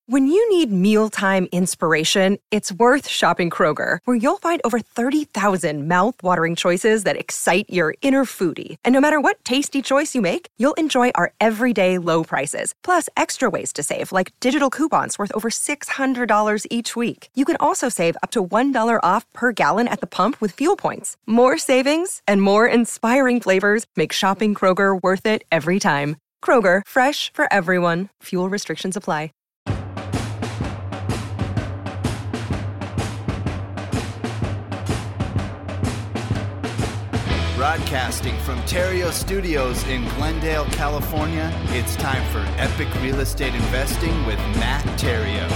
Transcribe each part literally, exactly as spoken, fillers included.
When you need mealtime inspiration, it's worth shopping Kroger, where you'll find over thirty thousand mouth-watering choices that excite your inner foodie. And no matter what tasty choice you make, you'll enjoy our everyday low prices, plus extra ways to save, like digital coupons worth over six hundred dollars each week. You can also save up to one dollar off per gallon at the pump with fuel points. More savings and more inspiring flavors make shopping Kroger worth it every time. Kroger, fresh for everyone. Fuel restrictions apply. Broadcasting from Terrio Studios in Glendale, California, it's time for Epic Real Estate Investing with Matt Terrio.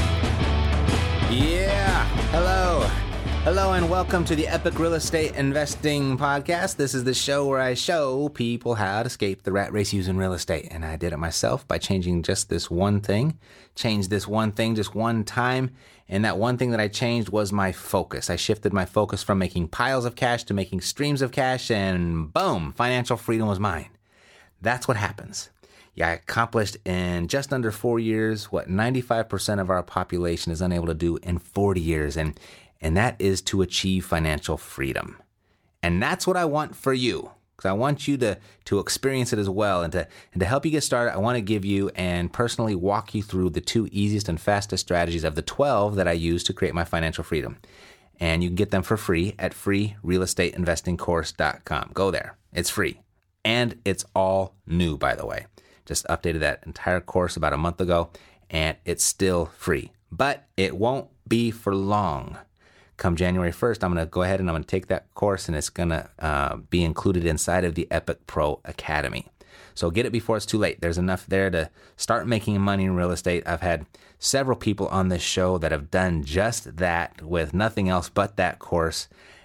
Yeah, hello. Hello and welcome to the Epic Real Estate Investing Podcast. This is the show where I show people how to escape the rat race using real estate. And I did it myself by changing just this one thing. Changed this one thing just one time. And that one thing that I changed was my focus. I shifted my focus from making piles of cash to making streams of cash, and boom, financial freedom was mine. That's what happens. Yeah, I accomplished in just under four years what ninety-five percent of our population is unable to do in forty years. And And that is to achieve financial freedom. And that's what I want for you, because I want you to, to experience it as well. And to, and to help you get started, I want to give you and personally walk you through the two easiest and fastest strategies of the twelve that I use to create my financial freedom. And you can get them for free at free real estate investing course dot com. Go there. It's free. And it's all new, by the way. Just updated that entire course about a month ago, and it's still free. But it won't be for long. Come January first, I'm going to go ahead and I'm going to take that course, and it's going to uh, be included inside of the Epic Pro Academy. So get it before it's too late. There's enough there to start making money in real estate. I've had several people on this show that have done just that with nothing else but that course.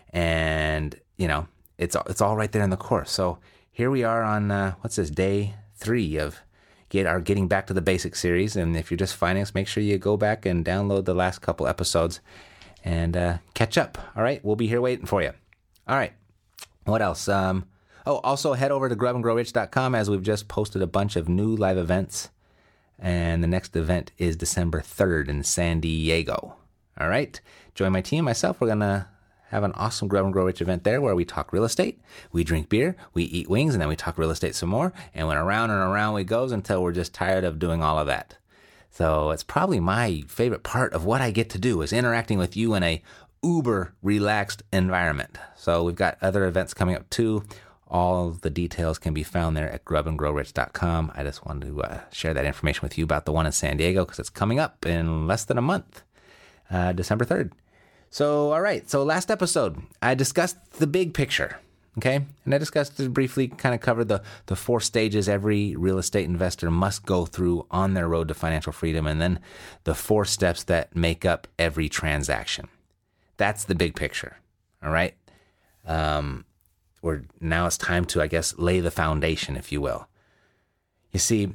And, you know, it's, it's all right there in the course. So here we are on, uh, what's this, day three of get our Getting Back to the Basics series. And if you're just finance, make sure you go back and download the last couple episodes and uh, catch up. All right, we'll be here waiting for you. All right, what else? Um, oh, also head over to grub and grow rich dot com, as we've just posted a bunch of new live events. And the next event is December third in San Diego. All right, join my team, myself. We're going to have an awesome Grub and Grow Rich event there where we talk real estate, we drink beer, we eat wings, and then we talk real estate some more. And when around and around we goes until we're just tired of doing all of that. So it's probably my favorite part of what I get to do is interacting with you in a uber relaxed environment. So we've got other events coming up too. All the details can be found there at grub and grow rich dot com. I just wanted to uh, share that information with you about the one in San Diego because it's coming up in less than a month, uh, December third. So, all right. So last episode, I discussed the big picture. Okay, and I discussed it briefly, kind of covered the, the four stages every real estate investor must go through on their road to financial freedom, and then the four steps that make up every transaction. That's the big picture, all right? Um, we're, now it's time to, I guess, lay the foundation, if you will. You see,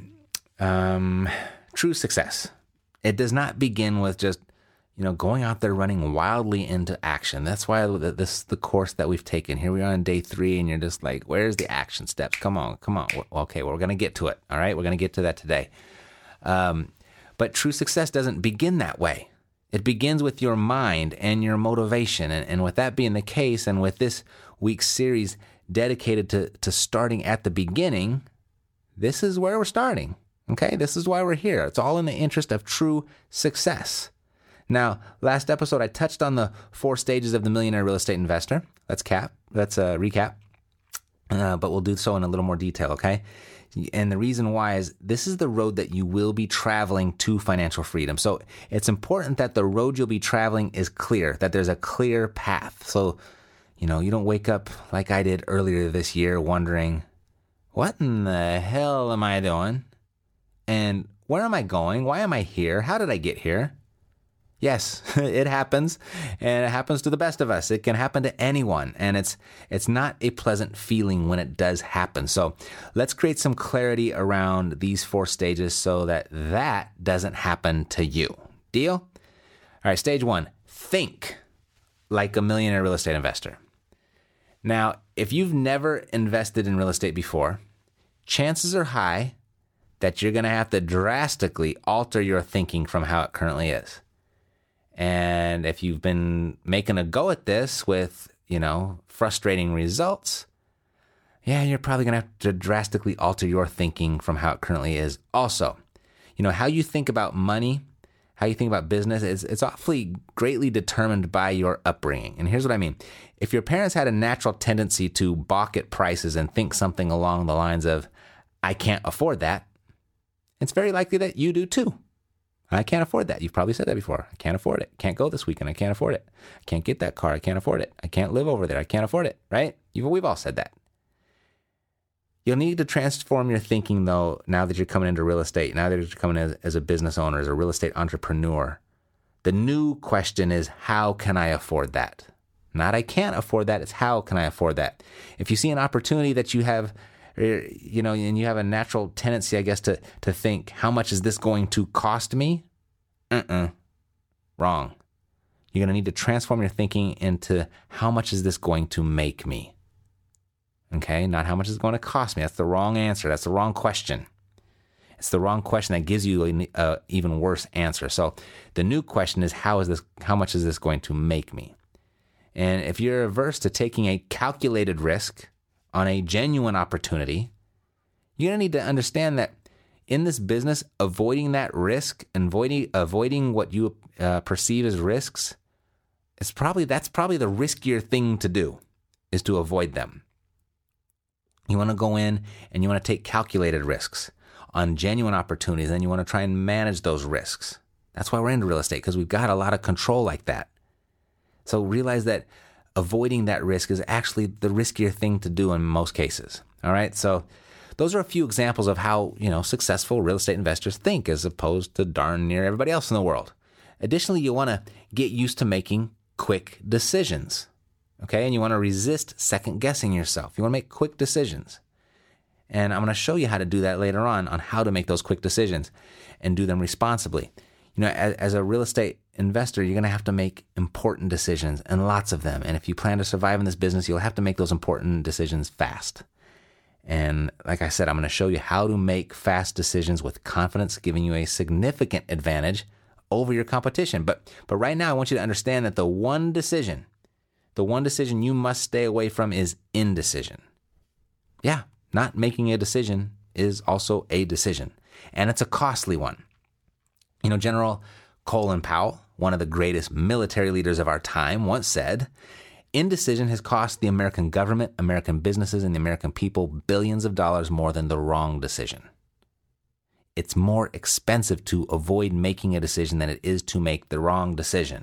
um, true success, it does not begin with just you know, going out there running wildly into action. That's why this is the course that we've taken. Here we are on day three, and you're just like, where's the action steps? Come on, come on. Okay, well, we're going to get to it. All right, we're going to get to that today. Um, but true success doesn't begin that way. It begins with your mind and your motivation. And, and with that being the case, and with this week's series dedicated to, to starting at the beginning, this is where we're starting. Okay, this is why we're here. It's all in the interest of true success. Now, last episode, I touched on the four stages of the millionaire real estate investor. Let's cap. Let's uh, recap. Uh, but we'll do so in a little more detail, okay? And the reason why is this is the road that you will be traveling to financial freedom. So it's important that the road you'll be traveling is clear, that there's a clear path. So, you know, you don't wake up like I did earlier this year wondering, what in the hell am I doing? And where am I going? Why am I here? How did I get here? Yes, it happens, and it happens to the best of us. It can happen to anyone, and it's it's not a pleasant feeling when it does happen. So let's create some clarity around these four stages so that that doesn't happen to you. Deal? All right, stage one, think like a millionaire real estate investor. Now, if you've never invested in real estate before, chances are high that you're going to have to drastically alter your thinking from how it currently is. And if you've been making a go at this with, you know, frustrating results, yeah, you're probably going to have to drastically alter your thinking from how it currently is. Also, you know, how you think about money, how you think about business, is it's awfully greatly determined by your upbringing. And here's what I mean. If your parents had a natural tendency to balk at prices and think something along the lines of, I can't afford that, it's very likely that you do too. I can't afford that. You've probably said that before. I can't afford it. Can't go this weekend. I can't afford it. I can't get that car. I can't afford it. I can't live over there. I can't afford it, right? You've, we've all said that. You'll need to transform your thinking, though, now that you're coming into real estate, now that you're coming as, as a business owner, as a real estate entrepreneur. The new question is, how can I afford that? Not I can't afford that. It's how can I afford that? If you see an opportunity that you have, you know, and you have a natural tendency, I guess, to, to think, how much is this going to cost me? Uh-uh. Wrong. You're going to need to transform your thinking into, how much is this going to make me? Okay, not how much is it going to cost me. That's the wrong answer. That's the wrong question. It's the wrong question that gives you an uh, even worse answer. So the new question is, how is this? How much is this going to make me? And if you're averse to taking a calculated risk on a genuine opportunity, you're going to need to understand that in this business, avoiding that risk and avoiding avoiding what you uh, perceive as risks, it's probably that's probably the riskier thing to do, is to avoid them. You want to go in and you want to take calculated risks on genuine opportunities, and you want to try and manage those risks. That's why we're into real estate, because we've got a lot of control like that. So realize that avoiding that risk is actually the riskier thing to do in most cases. All right. So those are a few examples of how, you know, successful real estate investors think, as opposed to darn near everybody else in the world. Additionally, you want to get used to making quick decisions. Okay. And you want to resist second guessing yourself. You want to make quick decisions. And I'm going to show you how to do that later on, on how to make those quick decisions and do them responsibly. You know, as, as a real estate investor, you're going to have to make important decisions, and lots of them. And if you plan to survive in this business, you'll have to make those important decisions fast. And like I said, I'm going to show you how to make fast decisions with confidence, giving you a significant advantage over your competition. But but right now, I want you to understand that the one decision, the one decision you must stay away from is indecision. Yeah, not making a decision is also a decision, and it's a costly one. You know, General Colin Powell, one of the greatest military leaders of our time, once said, indecision has cost the American government, American businesses, and the American people billions of dollars more than the wrong decision. It's more expensive to avoid making a decision than it is to make the wrong decision.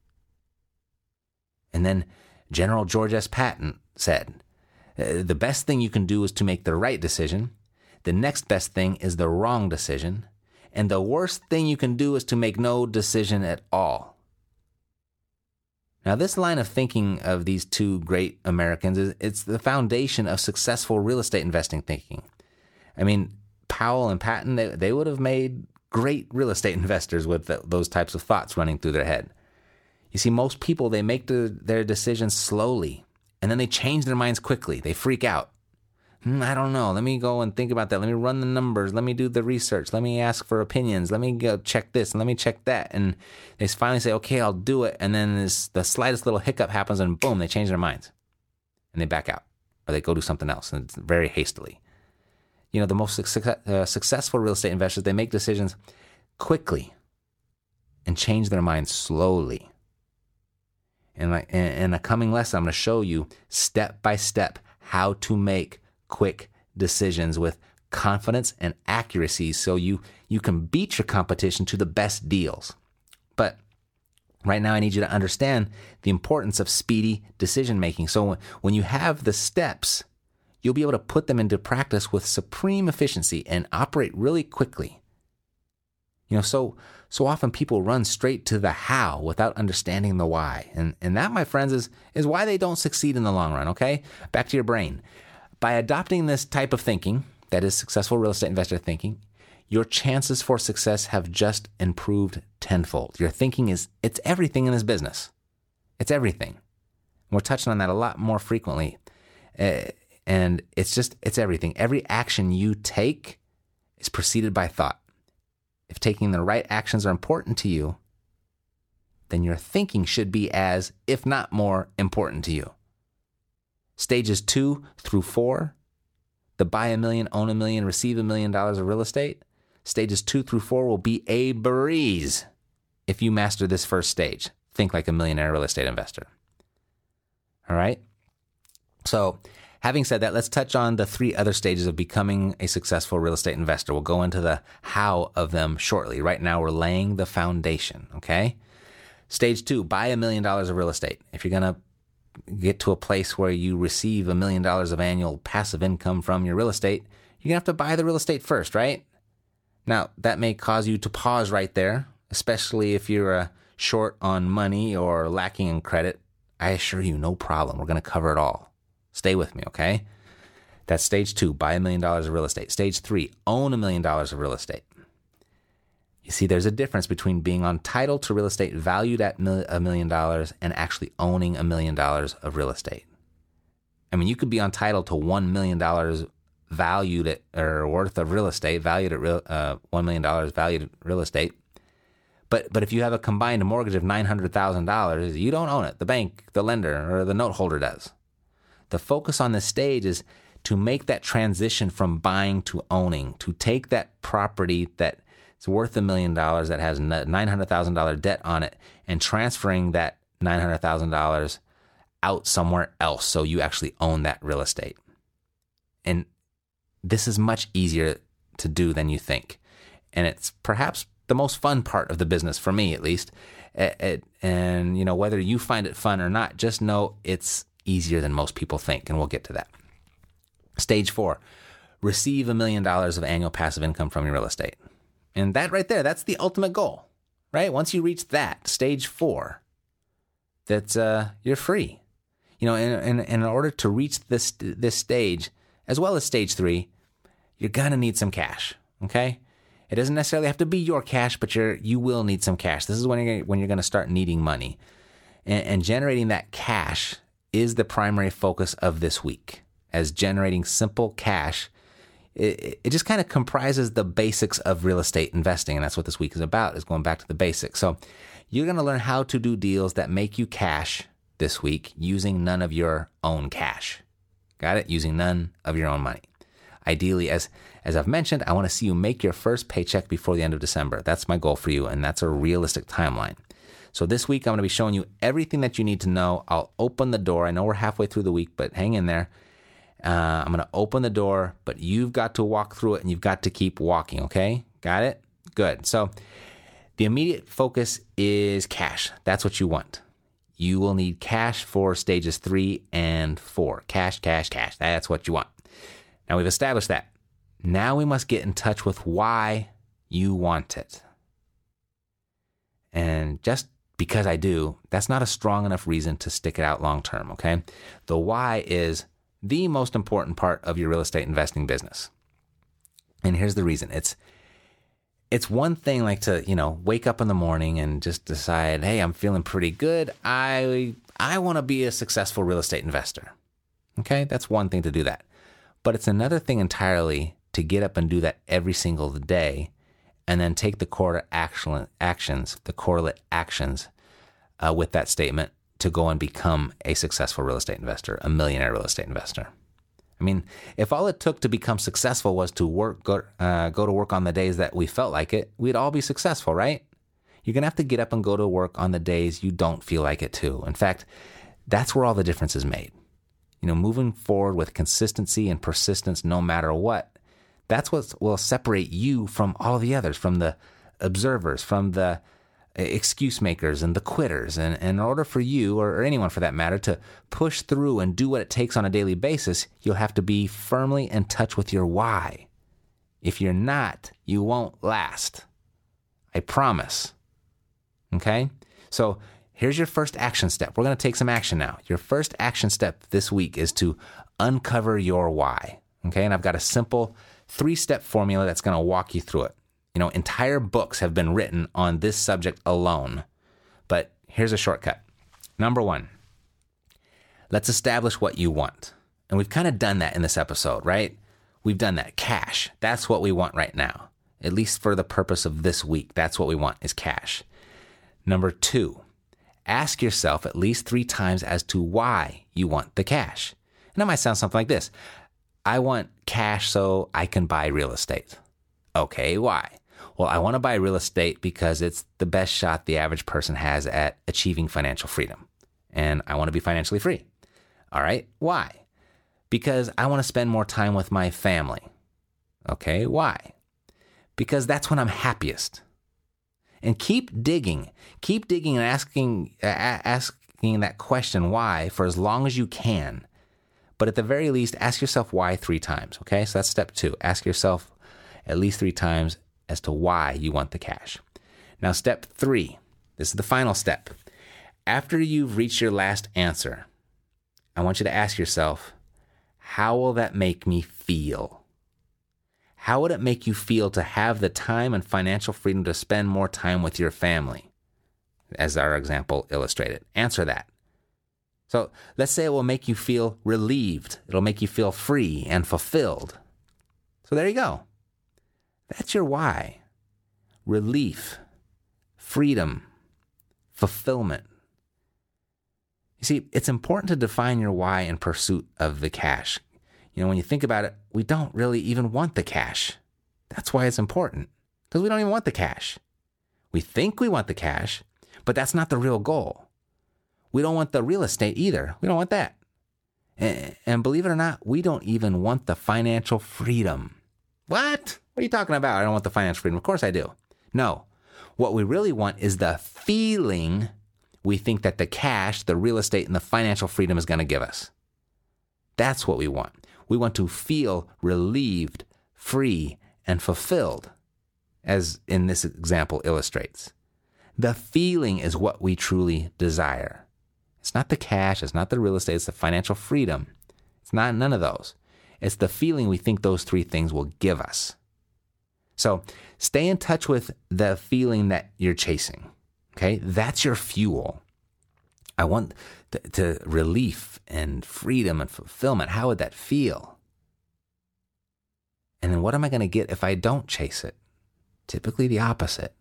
And then General George S. Patton said, the best thing you can do is to make the right decision. The next best thing is the wrong decision. And the worst thing you can do is to make no decision at all. Now, this line of thinking of these two great Americans, is it's the foundation of successful real estate investing thinking. I mean, Powell and Patton, they, they would have made great real estate investors with the, those types of thoughts running through their head. You see, most people, they make the, their decisions slowly, and then they change their minds quickly. They freak out. Hmm, I don't know. Let me go and think about that. Let me run the numbers. Let me do the research. Let me ask for opinions. Let me go check this and let me check that. And they finally say, okay, I'll do it. And then this, the slightest little hiccup happens and boom, they change their minds. And they back out. Or they go do something else, and it's very hastily. You know, the most success, uh, successful real estate investors, they make decisions quickly and change their minds slowly. And like in, in a coming lesson, I'm going to show you step by step how to make quick decisions with confidence and accuracy, so you you can beat your competition to the best deals. But right now I need you to understand the importance of speedy decision making. So when you have the steps, you'll be able to put them into practice with supreme efficiency and operate really quickly. You know, so so often people run straight to the how without understanding the why. And and that, my friends, is is why they don't succeed in the long run, okay? Back to your brain. By adopting this type of thinking, that is successful real estate investor thinking, your chances for success have just improved tenfold. Your thinking is, it's everything in this business. It's everything. We're touching on that a lot more frequently. Uh, and it's just, it's everything. Every action you take is preceded by thought. If taking the right actions are important to you, then your thinking should be as, if not more, important to you. Stages two through four, the buy a million, own a million, receive a million dollars of real estate. Stages two through four will be a breeze if you master this first stage. Think like a millionaire real estate investor. All right? So, having said that, let's touch on the three other stages of becoming a successful real estate investor. We'll go into the how of them shortly. Right now, we're laying the foundation, okay? Stage two, buy a million dollars of real estate. If you're going to get to a place where you receive a million dollars of annual passive income from your real estate, you're going to have to buy the real estate first, right? Now, that may cause you to pause right there, especially if you're uh, short on money or lacking in credit. I assure you, no problem. We're going to cover it all. Stay with me, okay? That's stage two, buy a million dollars of real estate. Stage three, own a million dollars of real estate. You see, there's a difference between being on title to real estate valued at a million dollars and actually owning a million dollars of real estate. I mean, you could be on title to one million dollars valued at, or worth of real estate, valued at real, uh, one million dollars valued at real estate. But but if you have a combined mortgage of nine hundred thousand dollars, you don't own it. The bank, the lender, or the note holder does. The focus on this stage is to make that transition from buying to owning, to take that property that it's worth a million dollars that has nine hundred thousand dollars debt on it and transferring that nine hundred thousand dollars out somewhere else so you actually own that real estate. And this is much easier to do than you think. And it's perhaps the most fun part of the business, for me at least. And, you know, whether you find it fun or not, just know it's easier than most people think, and we'll get to that. Stage four, receive a million dollars of annual passive income from your real estate. And that right there, that's the ultimate goal, right? Once you reach that, stage four, that's uh, you're free. You know, in, in, in order to reach this this stage, as well as stage three, you're gonna need some cash, okay? It doesn't necessarily have to be your cash, but you're you will need some cash. This is when you're when you're gonna start needing money, and, and generating that cash is the primary focus of this week. As generating simple cash, it, it just kind of comprises the basics of real estate investing, and that's what this week is about, is going back to the basics. So you're going to learn how to do deals that make you cash this week using none of your own cash. Got it? Using none of your own money. Ideally, as as I've mentioned, I want to see you make your first paycheck before the end of December. That's my goal for you, and that's a realistic timeline. So this week, I'm going to be showing you everything that you need to know. I'll open the door. I know we're halfway through the week, but hang in there. Uh, I'm going to open the door, but you've got to walk through it, and you've got to keep walking, okay? Got it? Good. So the immediate focus is cash. That's what you want. You will need cash for stages three and four. Cash, cash, cash. That's what you want. Now we've established that. Now we must get in touch with why you want it. And just because I do, that's not a strong enough reason to stick it out long term, okay? The why is the most important part of your real estate investing business. And here's the reason. It's it's one thing like to, you know, wake up in the morning and just decide, hey, I'm feeling pretty good. I I want to be a successful real estate investor. Okay? That's one thing to do that. But it's another thing entirely to get up and do that every single day and then take the core action, actions, the correlate actions uh, with that statement to go and become a successful real estate investor, a millionaire real estate investor. I mean, if all it took to become successful was to work, go, uh, go to work on the days that we felt like it, we'd all be successful, right? You're going to have to get up and go to work on the days you don't feel like it too. In fact, that's where all the difference is made. You know, moving forward with consistency and persistence no matter what, that's what will separate you from all the others, from the observers, from the excuse makers and the quitters. And, and in order for you, or, or anyone for that matter, to push through and do what it takes on a daily basis, you'll have to be firmly in touch with your why. If you're not, you won't last. I promise. Okay? So here's your first action step. We're going to take some action now. Your first action step this week is to uncover your why. Okay? And I've got a simple three-step formula that's going to walk you through it. You know, entire books have been written on this subject alone. But here's a shortcut. Number one, let's establish what you want. And we've kind of done that in this episode, right? We've done that. Cash. That's what we want right now. At least for the purpose of this week, that's what we want is cash. Number two, ask yourself at least three times as to why you want the cash. And that might sound something like this. I want cash so I can buy real estate. Okay, why? Well, I want to buy real estate because it's the best shot the average person has at achieving financial freedom. And I want to be financially free. All right, why? Because I want to spend more time with my family. Okay, why? Because that's when I'm happiest. And keep digging. Keep digging and asking, uh, asking that question, why, for as long as you can. But at the very least, ask yourself why three times, okay? So that's step two. Ask yourself at least three times as to why you want the cash. Now, step three, this is the final step. After you've reached your last answer, I want you to ask yourself, how will that make me feel? How would it make you feel to have the time and financial freedom to spend more time with your family? As our example illustrated. Answer that. So let's say it will make you feel relieved. It'll make you feel free and fulfilled. So there you go. That's your why. Relief, freedom, fulfillment. You see, it's important to define your why in pursuit of the cash. You know, when you think about it, we don't really even want the cash. That's why it's important, because we don't even want the cash. We think we want the cash, but that's not the real goal. We don't want the real estate either. We don't want that. And, and believe it or not, we don't even want the financial freedom. What? What are you talking about? I don't want the financial freedom. Of course I do. No. What we really want is the feeling we think that the cash, the real estate, and the financial freedom is going to give us. That's what we want. We want to feel relieved, free, and fulfilled, as in this example illustrates. The feeling is what we truly desire. It's not the cash, it's not the real estate, it's the financial freedom. It's not none of those. It's the feeling we think those three things will give us. So stay in touch with the feeling that you're chasing. Okay, that's your fuel. I want to, to relief and freedom and fulfillment. How would that feel? And then what am I going to get if I don't chase it? Typically the opposite.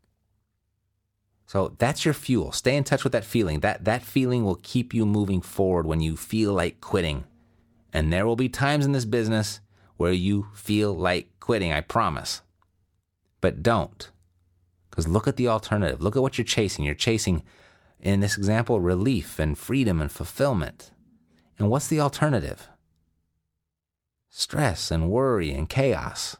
So that's your fuel. Stay in touch with that feeling. That, that feeling will keep you moving forward when you feel like quitting. And there will be times in this business where you feel like quitting, I promise. But don't. Because look at the alternative. Look at what you're chasing. You're chasing, in this example, relief and freedom and fulfillment. And what's the alternative? Stress and worry and chaos.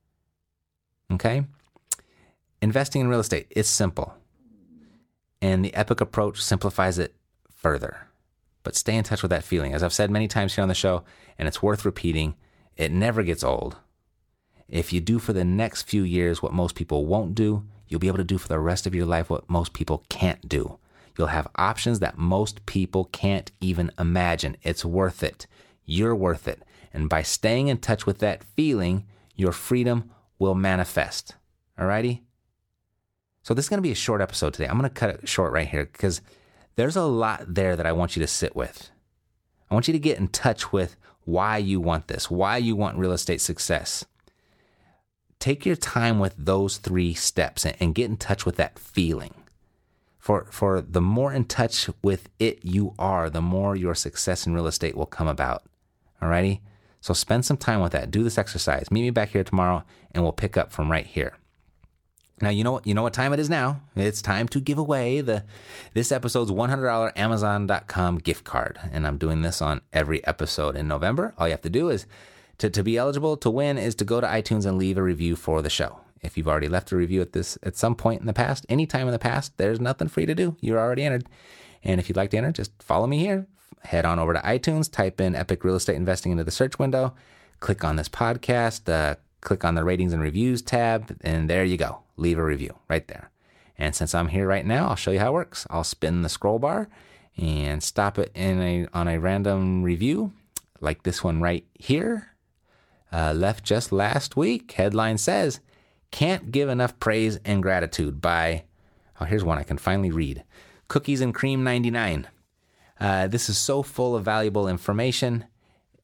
Okay? Investing in real estate, it's simple. And the Epic approach simplifies it further. But stay in touch with that feeling. As I've said many times here on the show, and it's worth repeating, it never gets old. If you do for the next few years what most people won't do, you'll be able to do for the rest of your life what most people can't do. You'll have options that most people can't even imagine. It's worth it. You're worth it. And by staying in touch with that feeling, your freedom will manifest. Alrighty? So this is going to be a short episode today. I'm going to cut it short right here because there's a lot there that I want you to sit with. I want you to get in touch with why you want this, why you want real estate success. Take your time with those three steps and get in touch with that feeling. For, for the more in touch with it you are, the more your success in real estate will come about. Alrighty? So spend some time with that. Do this exercise. Meet me back here tomorrow and we'll pick up from right here. Now, you know what, you know what time it is now. It's time to give away the this episode's one hundred dollars Amazon dot com gift card. And I'm doing this on every episode in November. All you have to do is, to, to be eligible to win, is to go to iTunes and leave a review for the show. If you've already left a review at this at some point in the past, any time in the past, there's nothing for you to do. You're already entered. And if you'd like to enter, just follow me here. Head on over to iTunes, type in Epic Real Estate Investing into the search window, click on this podcast, uh, click on the ratings and reviews tab, and there you go. Leave a review right there. And since I'm here right now, I'll show you how it works. I'll spin the scroll bar and stop it in a on a random review, like this one right here. Uh, left just last week. Headline says, "Can't give enough praise and gratitude" by, oh, here's one I can finally read. Cookies and Cream ninety-nine. Uh, this is so full of valuable information.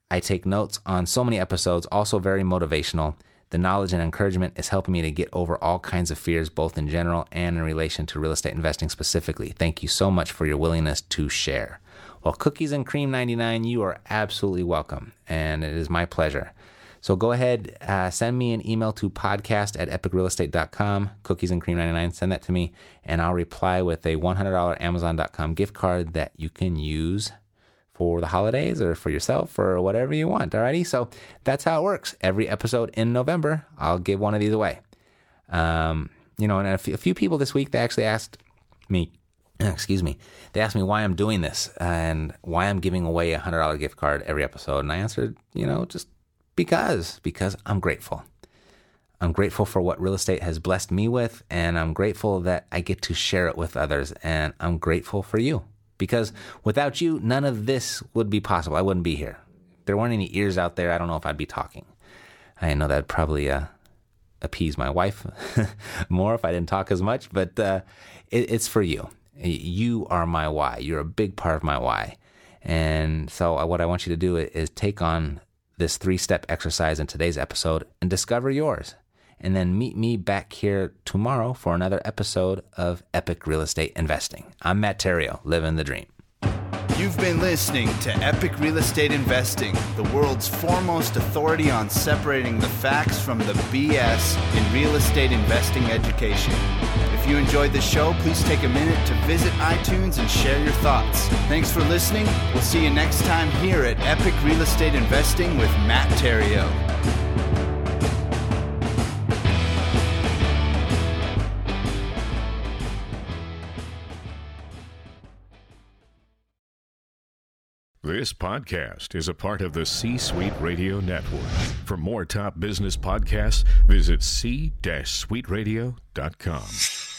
I take notes on so many episodes, also very motivational. The knowledge and encouragement is helping me to get over all kinds of fears, both in general and in relation to real estate investing specifically. Thank you so much for your willingness to share. Well, Cookies and Cream ninety-nine, you are absolutely welcome, and it is my pleasure. So go ahead, uh, send me an email to podcast at epic real estate dot com, Cookies and Cream ninety-nine, send that to me, and I'll reply with a one hundred dollars amazon dot com gift card that you can use for the holidays or for yourself or whatever you want, alrighty? So that's how it works. Every episode in November, I'll give one of these away. Um, you know, and a few, a few people this week, they actually asked me, excuse me, they asked me why I'm doing this and why I'm giving away a one hundred dollars gift card every episode. And I answered, you know, just because, because I'm grateful. I'm grateful for what real estate has blessed me with, and I'm grateful that I get to share it with others, and I'm grateful for you. Because without you, none of this would be possible. I wouldn't be here. If there weren't any ears out there, I don't know if I'd be talking. I know that'd probably uh, appease my wife more if I didn't talk as much, but uh, it, it's for you. You are my why. You're a big part of my why. And so what I want you to do is take on this three-step exercise in today's episode and discover yours. And then meet me back here tomorrow for another episode of Epic Real Estate Investing. I'm Matt Theriault, living the dream. You've been listening to Epic Real Estate Investing, the world's foremost authority on separating the facts from the B S in real estate investing education. If you enjoyed the show, please take a minute to visit iTunes and share your thoughts. Thanks for listening. We'll see you next time here at Epic Real Estate Investing with Matt Theriault. This podcast is a part of the C-Suite Radio Network. For more top business podcasts, visit c suite radio dot com.